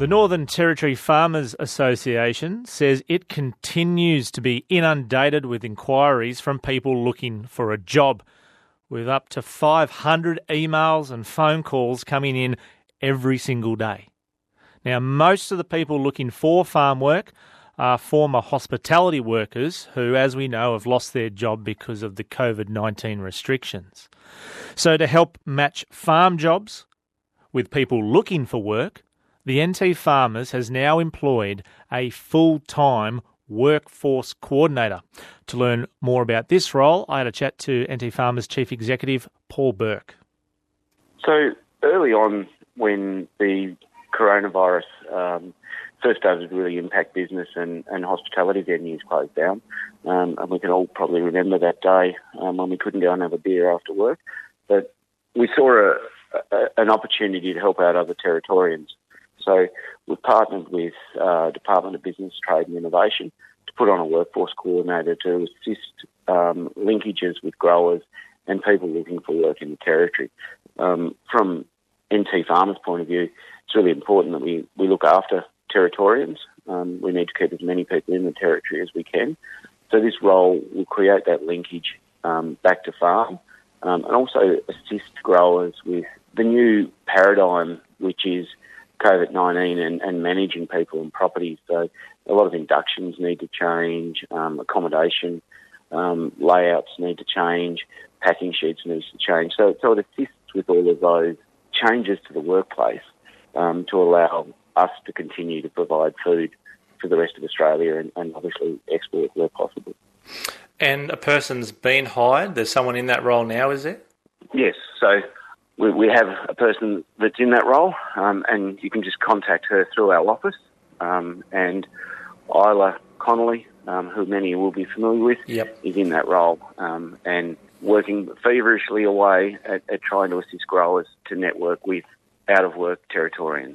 The Northern Territory Farmers Association says it continues to be inundated with inquiries from people looking for a job, with up to 500 emails and phone calls coming in every single day. Now, most of the people looking for farm work are former hospitality workers who, as we know, have lost their job because of the COVID-19 restrictions. So to help match farm jobs with people looking for work, the NT Farmers has now employed a full-time workforce coordinator. To learn more about this role, I had a chat to NT Farmers Chief Executive Paul Burke. So early on, when the coronavirus first started to really impact business and hospitality venues closed down, and we can all probably remember that day when we couldn't go and have a beer after work, but we saw an opportunity to help out other Territorians. So we've partnered with Department of Business, Trade and Innovation to put on a workforce coordinator to assist linkages with growers and people looking for work in the Territory. From NT Farmers' point of view, it's really important that we look after Territorians. We need to keep as many people in the Territory as we can. So this role will create that linkage back to farm and also assist growers with the new paradigm, which is COVID-19 and managing people and properties. So a lot of inductions need to change, accommodation layouts need to change, packing sheets need to change. So it assists with all of those changes to the workplace to allow us to continue to provide food for the rest of Australia and obviously export where possible. And a person's been hired? There's someone in that role now, is there? Yes. So we have a person that's in that role, and you can just contact her through our office. And Isla Connolly, who many will be familiar with, is in that role and working feverishly away at trying to assist growers to network with out-of-work Territorians.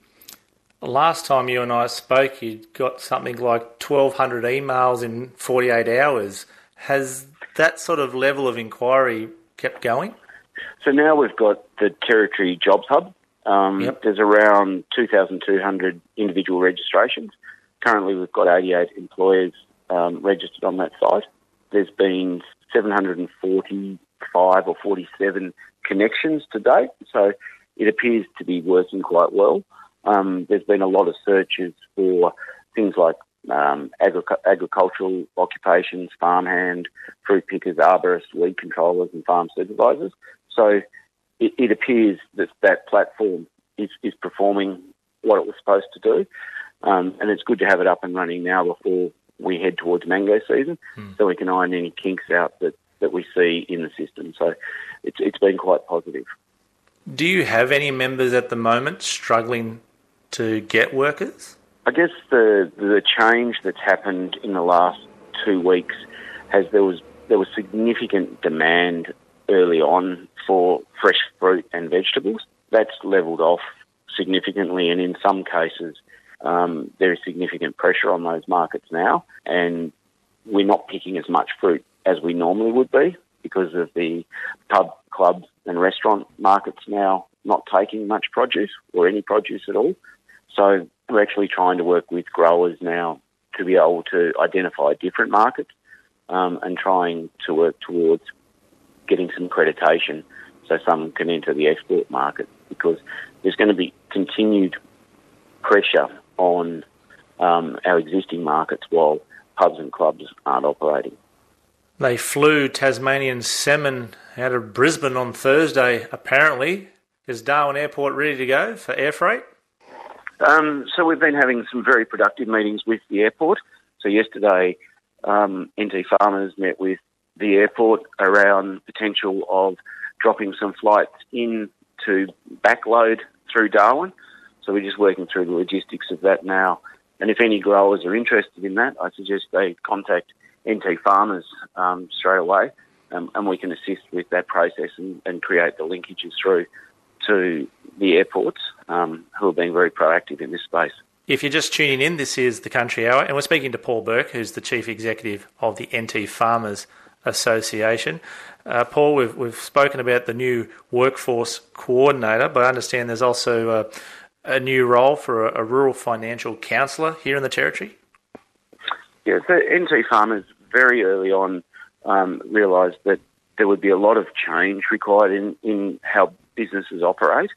Last time you and I spoke, you got something like 1,200 emails in 48 hours. Has that sort of level of inquiry kept going? So now we've got the Territory Jobs Hub. There's around 2,200 individual registrations. Currently we've got 88 employers registered on that site. There's been 745 or 47 connections to date, so it appears to be working quite well. There's been a lot of searches for things like agricultural occupations, farmhand, fruit pickers, arborists, weed controllers and farm supervisors. So it appears that platform is performing what it was supposed to do. And it's good to have it up and running now before we head towards mango season so we can iron any kinks out that we see in the system. So it's been quite positive. Do you have any members at the moment struggling to get workers? I guess the change that's happened in the last 2 weeks there was significant demand early on for fresh fruit and vegetables. That's levelled off significantly, and in some cases there is significant pressure on those markets now, and we're not picking as much fruit as we normally would be because of the pub, clubs and restaurant markets now not taking much produce or any produce at all. So we're actually trying to work with growers now to be able to identify different markets and trying to work towards getting some accreditation so some can enter the export market, because there's going to be continued pressure on our existing markets while pubs and clubs aren't operating. They flew Tasmanian salmon out of Brisbane on Thursday, apparently. Is Darwin Airport ready to go for air freight? So we've been having some very productive meetings with the airport. So yesterday, NT Farmers met with the airport around potential of dropping some flights in to backload through Darwin. So we're just working through the logistics of that now. And if any growers are interested in that, I suggest they contact NT Farmers straight away, and we can assist with that process and create the linkages through to the airports who are being very proactive in this space. If you're just tuning in, this is The Country Hour, and we're speaking to Paul Burke, who's the Chief Executive of the NT Farmers Association. Paul, we've spoken about the new workforce coordinator, but I understand there's also a new role for a rural financial counsellor here in the Territory? Yeah, so NT Farmers very early on realised that there would be a lot of change required in how businesses operate.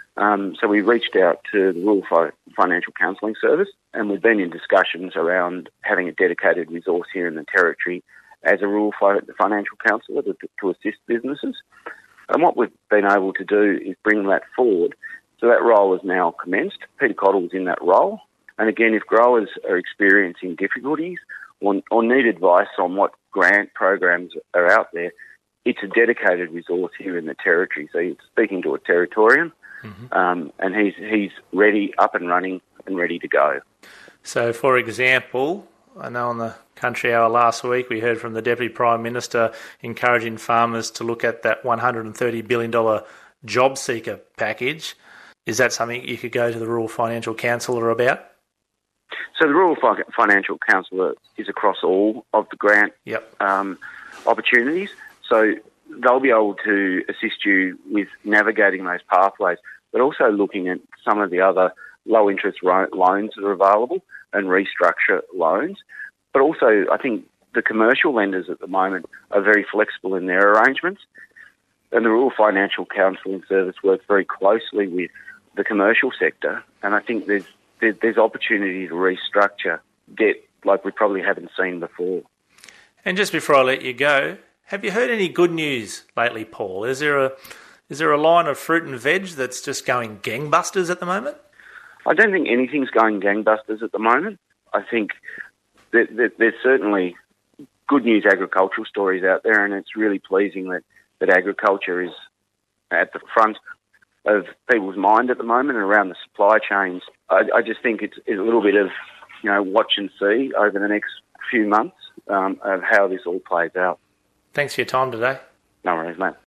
So we reached out to the Rural Financial Counselling Service, and we've been in discussions around having a dedicated resource here in the Territory as a rural financial counsellor to assist businesses. And what we've been able to do is bring that forward. So that role is now commenced. Peter Cottle's in that role. And again, if growers are experiencing difficulties or need advice on what grant programs are out there, it's a dedicated resource here in the Territory. So it's speaking to a Territorian, and he's ready, up and running, and ready to go. So, for example, I know on the Country Hour last week we heard from the Deputy Prime Minister encouraging farmers to look at that $130 billion job seeker package. Is that something you could go to the Rural Financial Counsellor about? So the Rural Financial Counsellor is across all of the grant opportunities. So they'll be able to assist you with navigating those pathways, but also looking at some of the other low-interest loans that are available and restructure loans. But also, I think the commercial lenders at the moment are very flexible in their arrangements, and the Rural Financial Counselling Service works very closely with the commercial sector, and I think there's opportunity to restructure debt like we probably haven't seen before. And just before I let you go, have you heard any good news lately, Paul? Is there a line of fruit and veg that's just going gangbusters at the moment? I don't think anything's going gangbusters at the moment. I think there's certainly good news agricultural stories out there, and it's really pleasing that agriculture is at the front of people's mind at the moment and around the supply chains. I just think it's a little bit of, watch and see over the next few months of how this all plays out. Thanks for your time today. No worries, mate.